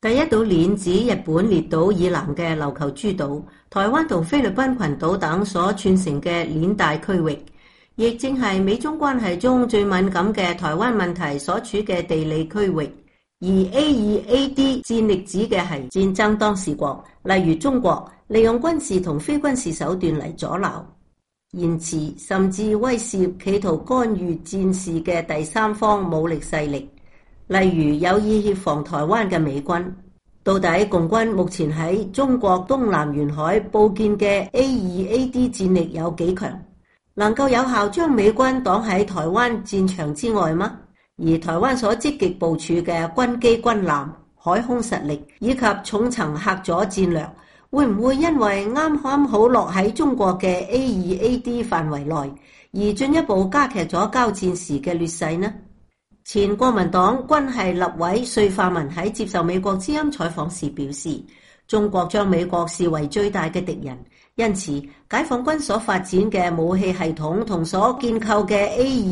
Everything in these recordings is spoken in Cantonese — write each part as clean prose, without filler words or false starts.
第一島鏈指日本列島以南嘅琉球諸島、台灣同菲律賓群島等所串成嘅鏈帶區域，亦正係美中關係中最敏感嘅台灣問題所處嘅地理區域。而 A2AD 戰力指嘅係戰爭當事國，例如中國，利用軍事同非軍事手段嚟阻撓、延遲甚至威懾企圖干預戰事嘅第三方武力勢力。例如有意協防台灣嘅美軍。到底共軍目前喺中國東南沿海佈建嘅 A2AD 戰力有幾強？能夠有效將美軍擋喺台灣戰場之外嗎？而台灣所積極部署嘅軍機軍艦、海空實力以及重層嚇阻戰略，會唔會因為啱好落喺中國嘅 A2AD 範圍內，而進一步加劇咗交戰時嘅劣勢呢？前國民黨軍系立委穗化文喺接受美國之音採訪時表示，中國將美國視為最大嘅敵人，因此解放軍所發展嘅武器系統同所建構嘅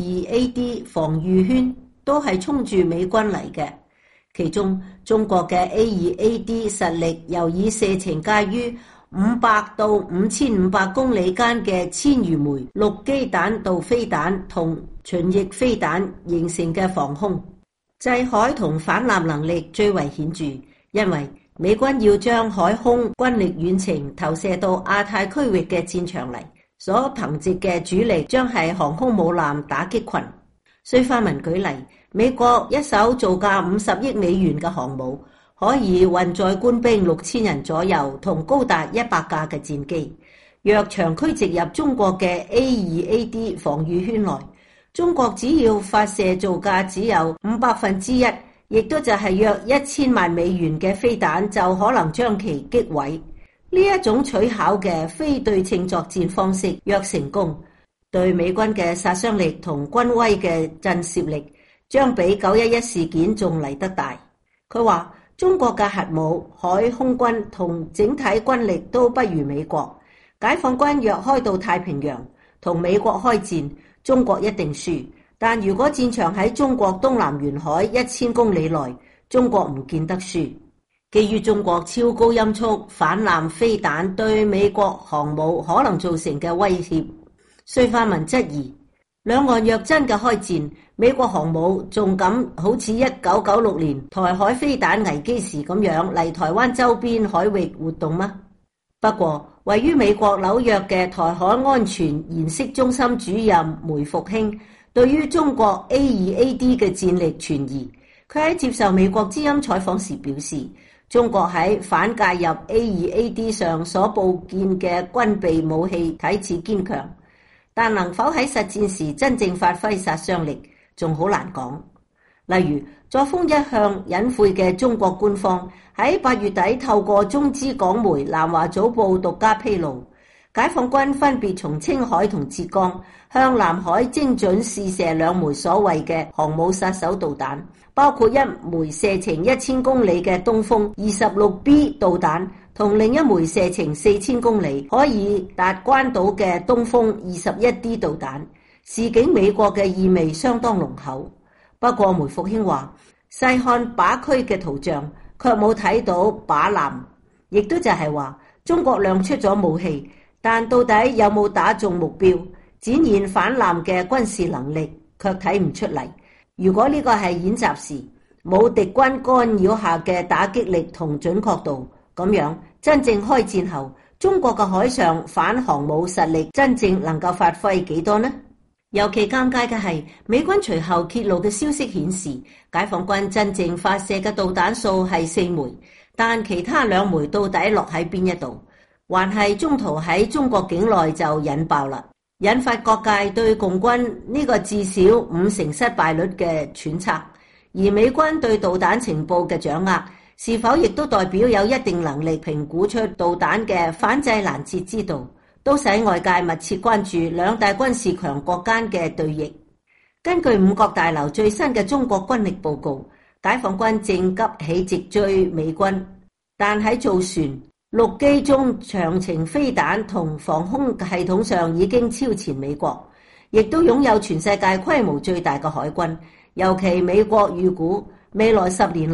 A2AD 防禦圈都係衝住美軍嚟嘅。其中中國嘅 A2AD 實力又以射程介於500到5500公里間嘅千餘枚陸基彈道飛彈同巡弋飛彈形成嘅防空、制海同反艦能力最為顯著，因為美軍要將海空軍力遠程投射到亞太區域嘅戰場嚟，所憑藉嘅主力將係航空母艦打擊群。穗化文舉例，美國一艘造價50億美元嘅航母，可以運載官兵6000人左右，同高達100架嘅戰機。若長驅直入中國嘅 A2AD 防禦圈內，中國只要發射造價只有1/5，亦都就係約1000萬美元嘅飛彈，就可能將其擊毀。呢一種取巧嘅非對稱作戰方式，若成功，對美軍嘅殺傷力同軍威嘅震懾力，將比911事件仲嚟得大。佢話中國嘅核武、海空軍同整體軍力都不如美國。解放軍若開到太平洋同美國開戰，中國一定輸。但如果戰場喺中國東南沿海1000公里內，中國唔見得輸。基於中國超高音速反艦飛彈對美國航母可能造成嘅威脅，穗化文質疑，兩岸若真嘅開戰，美國航母仲敢好似1996年台海飛彈危機時咁樣嚟台灣周邊海域活動嗎？不過，位於美國紐約嘅台海安全研析中心主任梅復興對於中國 A2AD 嘅戰力存疑。佢喺接受美國之音採訪時表示，中國喺反介入 A2AD 上所佈建嘅軍備武器睇似堅強，但能否喺實戰時真正發揮殺傷力，仲好難講。例如，作風一向隱晦嘅中國官方喺8月底透過中資港媒南華早報獨家披露，解放軍分別從青海同浙江向南海精準試射2枚所謂嘅航母殺手導彈，包括一枚射程1000公里嘅東風 26B 導彈，同另一枚射程4000公里可以達關島嘅東風 21D 導彈，示警美國嘅意味相當濃厚。不過梅復興話，細看靶區嘅圖像，卻冇睇到靶艦，亦都就係話中國亮出咗武器，但到底有冇打中目標，展現反艦嘅軍事能力，卻睇唔出嚟。如果呢個係演習時，冇敵軍干擾下嘅打擊力同準確度，咁樣真正開戰後，中國嘅海上反航母實力真正能夠發揮幾多呢？尤其尷尬嘅係，美軍隨後揭露嘅消息顯示，解放軍真正發射嘅導彈數係4枚，但其他2枚到底落喺邊一度，還係中途喺中國境內就引爆啦，引發各界對共軍呢個至少5成失敗率嘅揣測。而美軍對導彈情報嘅掌握，是否亦都代表有一定能力評估出導彈嘅反制攔截之道，都使外界密切關注兩大軍事強國間嘅對弈。根據五角大樓最新嘅中國軍力報告，解放軍正急起直追美軍，但喺造船、陸基中長程飛彈同防空系統上已經超前美國，亦都擁有全世界規模最大嘅海軍。尤其美國預估未來10年內，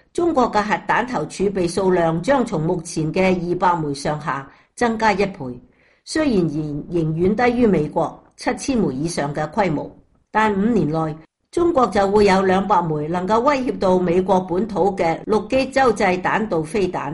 中國嘅核彈頭儲備數量將從目前嘅200枚上下增加1倍，雖然仍遠低於美國7000枚以上嘅規模，但5年內中國就會有200枚能夠威脅到美國本土嘅陸基洲際彈道飛彈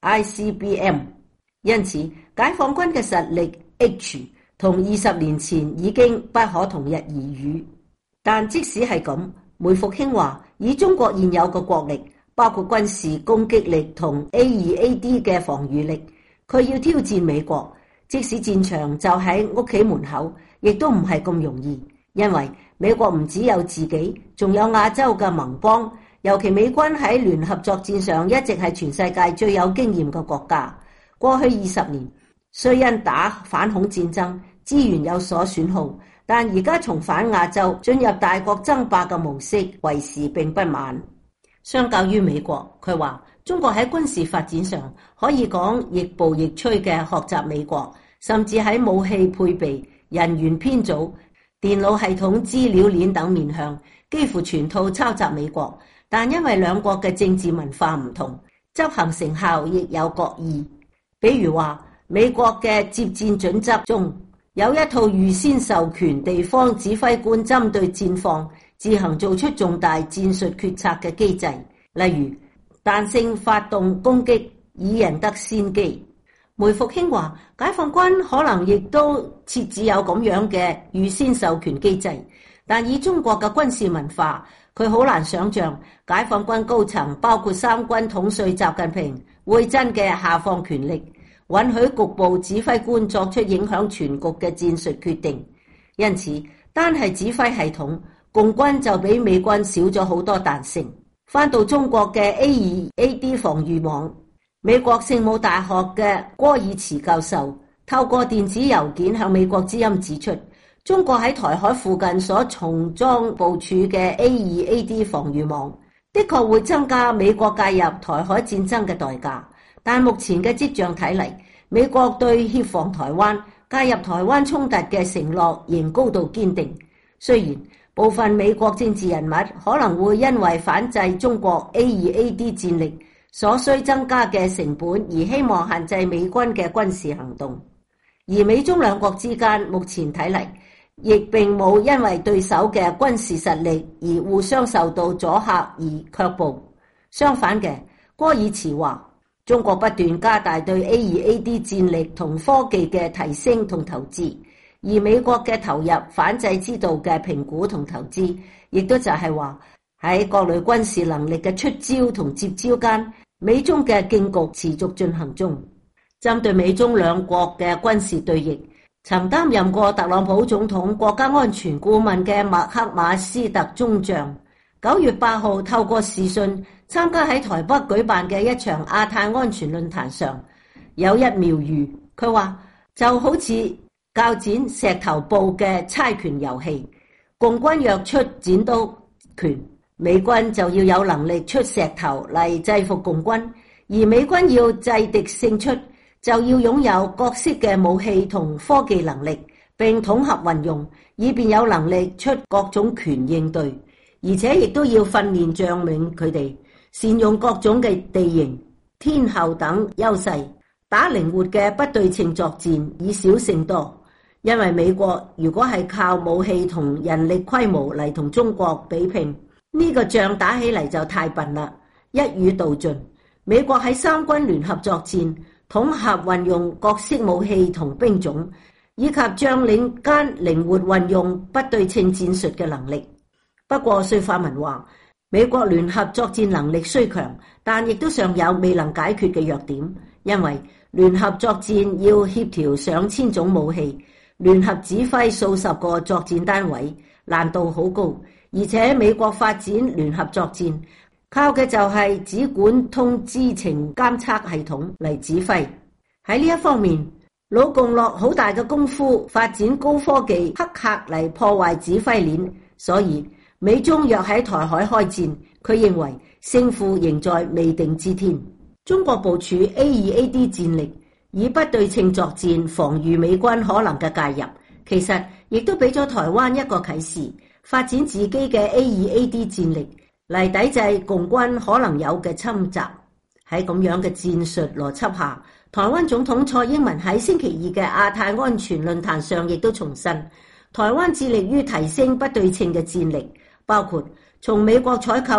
ICBM。 因此解放軍嘅實力 H 同20年前已經不可同日而語。但即使係咁，梅復興話以中國現有嘅國力，包括軍事攻擊力同 A2AD 嘅防禦力，佢要挑戰美國，即使戰場就喺屋企門口，亦都唔係咁容易。因為美國唔只有自己，仲有亞洲嘅盟邦，尤其美軍喺聯合作戰上一直係全世界最有經驗嘅國家。過去20年，雖因打反恐戰爭資源有所損耗，但而家重返亞洲，進入大國爭霸嘅模式，為時並不晚。相較於美國，佢話中國喺軍事發展上可以講亦步亦趨嘅學習美國，甚至喺武器配備、人員編組、電腦系統、資料鏈等面向幾乎全套抄襲美國。但因為兩國嘅政治文化唔同，執行成效亦有各異。比如話美國嘅接戰準則中有一套預先授權地方指揮官針對戰況自行做出重大戰術決策嘅機制，例如彈性發動攻擊以贏得先機。梅復興話解放軍可能亦都設置有咁樣嘅預先授權機制，但以中國嘅軍事文化，佢好難想象解放軍高層包括三軍統帥習近平會真嘅下放權力，允許局部指揮官作出影響全局嘅戰術決定。因此單係指揮系統，共軍就比美軍少咗好多彈性。翻到中國嘅 A2AD 防禦網，美國聖母大學嘅戈爾茨教授透過電子郵件向美國之音指出，中國喺台海附近所重裝部署嘅 A2AD 防禦網的確會增加美國介入台海戰爭嘅代價，但目前嘅跡象睇嚟，美國對協防台灣、介入台灣衝突嘅承諾仍高度堅定。雖然部分美國政治人物可能會因為反制中國 A2AD 戰力所需增加嘅成本而希望限制美軍嘅軍事行動，而美中兩國之間目前睇嚟亦並冇因為對手嘅軍事實力而互相受到阻嚇而卻步。相反嘅，戈爾茨話中國不斷加大對 A2AD 戰力同科技嘅提升同投資，而美國嘅投入反制之道嘅評估同投資，亦都就係話喺各類軍事能力嘅出招同接招間，美中嘅競局持續進行中。針對美中兩國嘅軍事對弈，曾擔任過特朗普總統國家安全顧問嘅麥克馬斯特中將9月8號透過視訊參加喺台北舉辦嘅一場亞太安全論壇上，有一妙喻。佢話就好似較剪石頭布嘅猜拳遊戲，共軍若出剪刀拳，美軍就要有能力出石頭嚟制服共軍，而美軍要制敵勝出，就要擁有各式嘅武器同科技能力，並統合運用，以便有能力出各種拳應對，而且亦都要訓練將領佢哋善用各種嘅地形、天候等優勢，打靈活嘅不對稱作戰，以少勝多。因為美國如果係靠武器同人力規模嚟同中國比拼，呢個仗打起嚟就太笨啦，一語道盡。美國喺三軍聯合作戰，統合運用各式武器同兵種，以及將領間靈活運用不對稱戰術嘅能力。不過薛發文話，美國聯合作戰能力雖強，但亦都尚有未能解決嘅弱點，因為聯合作戰要協調上千種武器，聯合指揮數十個作戰單位，難度好高。而且美國發展聯合作戰靠嘅就係只管通知情監測系統嚟指揮。喺呢一方面，老共落好大嘅功夫發展高科技黑客嚟破壞指揮鏈，所以美中若喺台海開戰，佢認為勝負仍在未定之天。中國部署 A2AD 戰力，以不對稱作戰防禦美軍可能嘅介入，其實亦都俾咗台灣一個啟示，發展自己嘅 A2AD 戰力， 嚟抵制共軍可能有嘅侵襲。喺咁樣嘅戰術邏輯下，台灣總統蔡英文喺星期二嘅亞太安全論壇上亦都重申，台灣致力於提升不對稱嘅戰力，包括從美國採購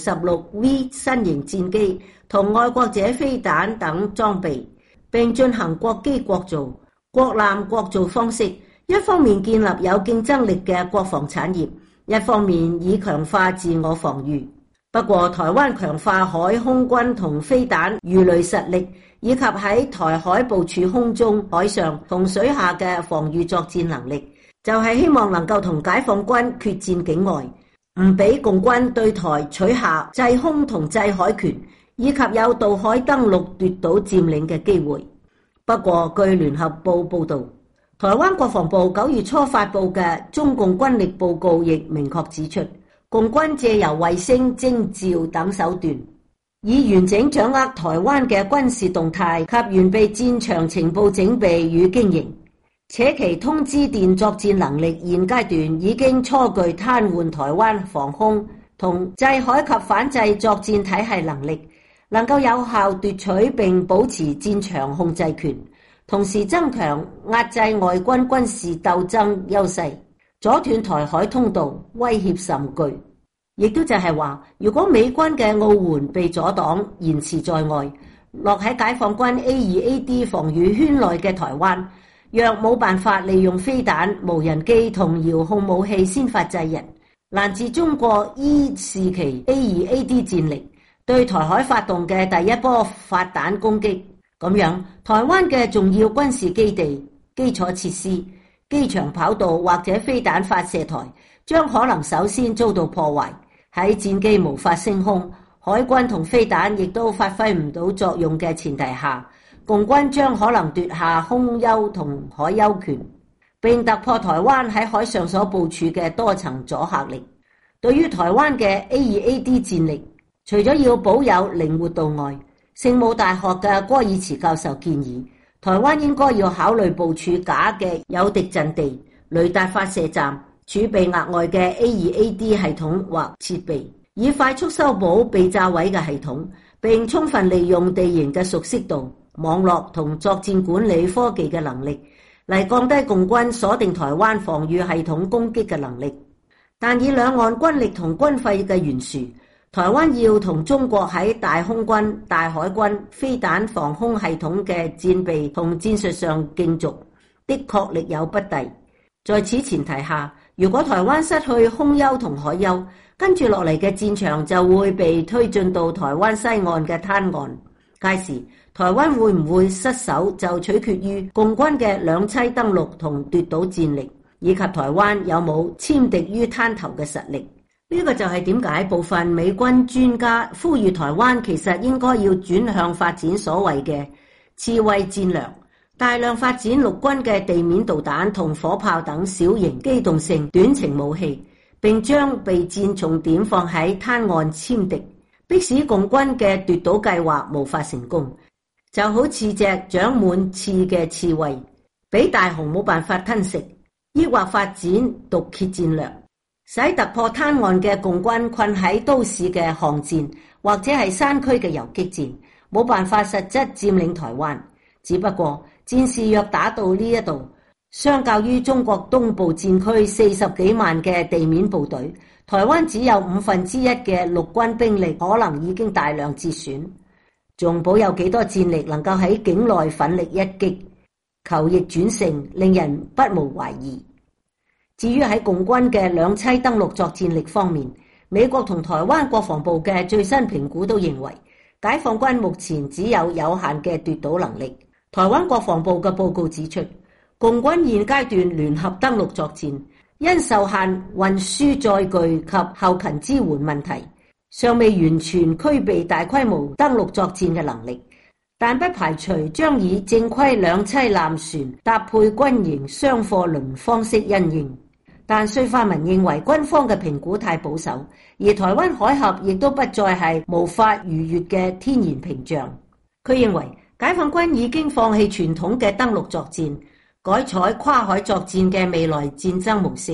F-16V 新型戰機同愛國者飛彈等裝備，並進行國機國造、國艦國造方式，一方面建立有競爭力嘅國防產業，一方面以強化自我防禦。不過，台灣強化海空軍同飛彈魚雷實力，以及喺台海部署空中、海上同水下嘅防禦作戰能力，就係希望能夠同解放軍決戰境外，唔俾共軍對台取下制空同制海權，以及有渡海登陸奪島佔領嘅機會。不過，據聯合報報導，台灣國防部9月初發布嘅中共軍力報告亦明確指出，共軍借由衛星徵召等手段，以完整掌握台灣嘅軍事動態及完備戰場情報整備與經營，且其通知電作戰能力現階段已經初具癱瘓台灣防空同制海及反制作戰體系能力，能夠有效奪取並保持戰場控制權，同時增強壓制外軍軍事鬥爭優勢，阻斷台海通道，威脅甚巨。亦都就係話，如果美軍嘅奧援被阻擋，延遲在外，落喺解放軍 A2AD 防禦圈內嘅台灣，若冇辦法利用飛彈、無人機同遙控武器先發制人，攔截中國伊士奇 A2AD 戰力對台海發動嘅第一波發彈攻擊，咁樣台灣嘅重要軍事基地、基礎設施、機場跑道或者飛彈發射台將可能首先遭到破壞。喺戰機無法升空，海軍同飛彈亦都發揮唔到作用嘅前提下，共軍將可能奪下空優同海優權，並突破台灣喺海上所部署嘅多層阻嚇力。對於台灣嘅 A2AD 戰力，除咗要保有靈活度外，聖母大學嘅戈爾茨教授建議，台灣應該要考慮部署假嘅誘敵陣地、雷達發射站，儲備額外嘅 A2AD 系統或設備，以快速修補被炸毀嘅系統，並充分利用地形嘅熟悉度、網絡同作戰管理科技嘅能力，嚟降低共軍鎖定台灣防禦系統攻擊嘅能力。但以兩岸軍力同軍費嘅懸殊，台灣要同中國喺大空軍、大海軍、飛彈防空系統嘅戰備同戰術上競逐，的確力有不逮。在此前提下，如果台灣失去空優同海優，跟住落嚟嘅戰場就會被推進到台灣西岸嘅灘岸。屆時，台灣會唔會失守就取決於共軍嘅兩棲登陸同奪島戰力，以及台灣有冇殲敵於灘頭嘅實力。呢個就係點解部分美軍專家呼籲台灣其實應該要轉向發展所謂嘅刺蝟戰略，大量發展陸軍嘅地面導彈同火炮等小型機動性短程武器，並將備戰重點放喺灘岸殲敵，迫使共軍嘅奪島計劃無法成功。就好似隻長滿刺嘅刺蝟，俾大雄冇辦法吞食，抑或發展毒蠍戰略，使突破灘岸嘅共軍困喺都市嘅巷戰，或者係山區嘅游擊戰，冇辦法實質佔領台灣。只不過戰事若打到呢一度，相較於中國東部戰區40幾萬嘅地面部隊，台灣只有1/5嘅陸軍兵力，可能已經大量折損，仲保有幾多戰力能夠喺境內奮力一擊，求逆轉勝，令人不無懷疑。至於喺共軍嘅兩棲登陸作戰力方面，美國同台灣國防部嘅最新評估都認為，解放軍目前只有限嘅奪島能力。台灣國防部嘅報告指出，共軍現階段聯合登陸作戰，因受限運輸載具及後勤支援問題，尚未完全具備大規模登陸作戰嘅能力，但不排除將以正規兩棲艦船搭配軍營雙貨輪方式因應。但綏化民認為軍方嘅評估太保守，而台灣海峽亦都不再係無法逾越嘅天然屏障。佢認為解放軍已經放棄傳統嘅登陸作戰，改採跨海作戰嘅未來戰爭模式，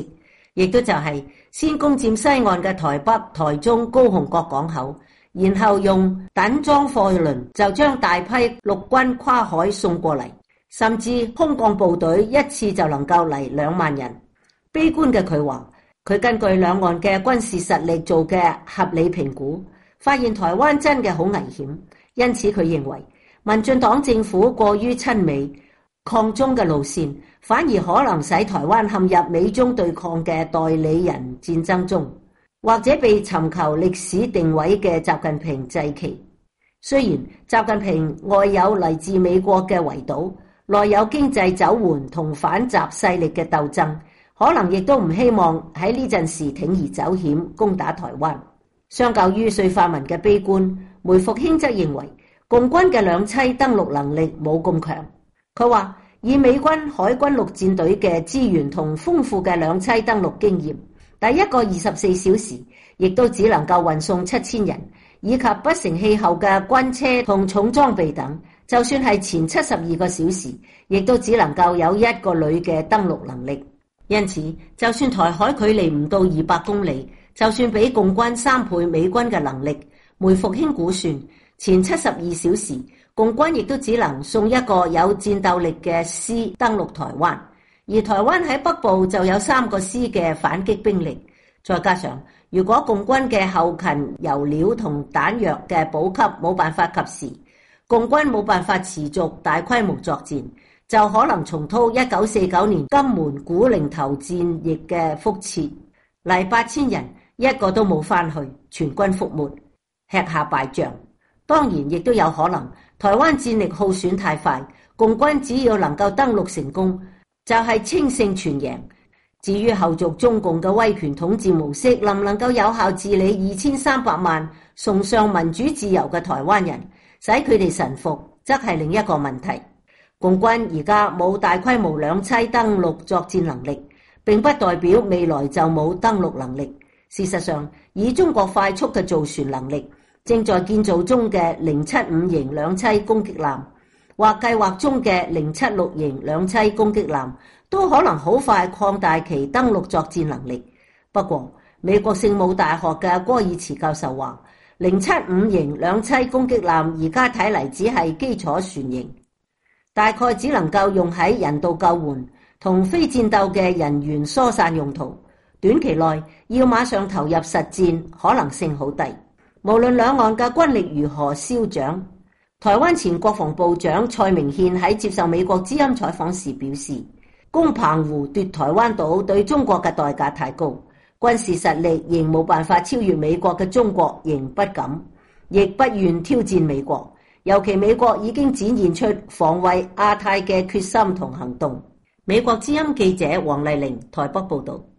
亦都就係先攻佔西岸嘅台北、台中、高雄各港口，然後用躉裝貨輪就將大批陸軍跨海送過嚟，甚至空降部隊一次就能夠嚟2萬人。悲觀嘅佢話，佢根據兩岸嘅軍事實力做嘅合理評估，發現台灣真嘅好危險，因此佢認為民進黨政府過於親美抗中嘅路線，反而可能使台灣陷入美中對抗嘅代理人戰爭中，或者被尋求歷史定位嘅習近平祭旗。雖然習近平外有嚟自美國嘅圍堵，內有經濟走緩同反習勢力嘅鬥爭，可能亦都唔希望喺呢陣時鋌而走險攻打台灣。相較於瑞發文嘅悲觀，梅復興則認為共軍嘅兩棲登陸能力冇咁強。佢話以美軍海軍陸戰隊嘅資源同豐富嘅兩棲登陸經驗，第一個24小時亦都只能夠運送7000人，以及不成氣候嘅軍車同重裝備等，就算係前72個小時，亦都只能夠有1個旅嘅登陸能力。因此，就算台海距離唔到200公里，就算比共軍3倍美軍嘅能力，梅復興估算前72小時，共軍亦都只能送1個有戰鬥力嘅師登陸台灣，而台灣喺北部就有3個師嘅反擊兵力。再加上如果共軍嘅後勤油料同彈藥嘅補給冇辦法及時，共軍冇辦法持續大規模作戰，就可能重蹈1949年金門古寧頭戰役嘅覆轍，嚟8000人1個都冇返去，全軍覆沒，吃下敗仗。當然亦都有可能台灣戰力耗損太快，共軍只要能夠登陸成功，就係清勝全贏。至於後續中共嘅威權統治模式能唔能夠有效治理2300萬崇尚民主自由嘅台灣人，使佢哋臣服，則係另一個問題。共軍而家冇大規模兩棲登陸作戰能力，並不代表未來就冇登陸能力。事實上，以中國快速嘅造船能力，正在建造中嘅075型兩棲攻擊艦，或計劃中嘅076型兩棲攻擊艦，都可能好快擴大其登陸作戰能力。不過，美國聖母大學嘅戈爾茨教授話，075型兩棲攻擊艦而家睇嚟只係基礎船型，大概只能夠用喺人道救援同非戰鬥嘅人員疏散用途，短期內要馬上投入實戰可能性好低。無論兩岸嘅軍力如何消長，台灣前國防部長蔡明憲喺接受美國之音採訪時表示，攻澎湖奪台灣島對中國嘅代價太高，軍事實力仍冇辦法超越美國嘅中國仍不敢，亦不願挑戰美國，尤其美國已經展現出防衛亞太嘅決心同行動。美國之音記者黃麗玲台北報道。